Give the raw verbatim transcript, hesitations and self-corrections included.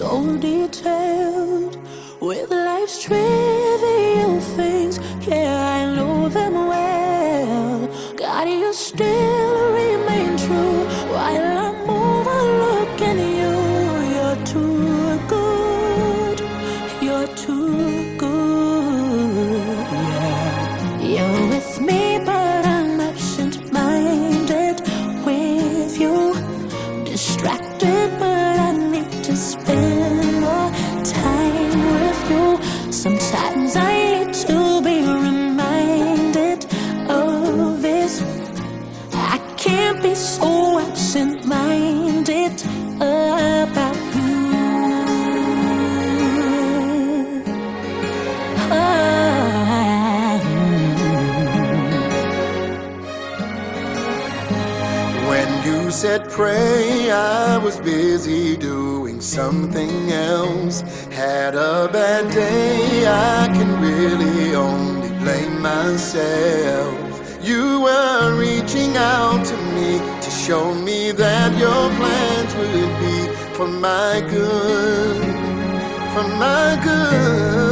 so detailed with life's trivial things. Yeah, I know them well. God, you still remain true while I'm overlooking you. You're too good. You're too good. Yeah, you're with me, but I'm absent-minded with you. Distracted, but I need to spend more time with you. Sometimes I need to be reminded of this. I can't be so absent-minded about you. When you said pray, I was busy doing something else. Had a bad day, I can really only blame myself. You were reaching out to me to show me that your plans would be for my good, for my good.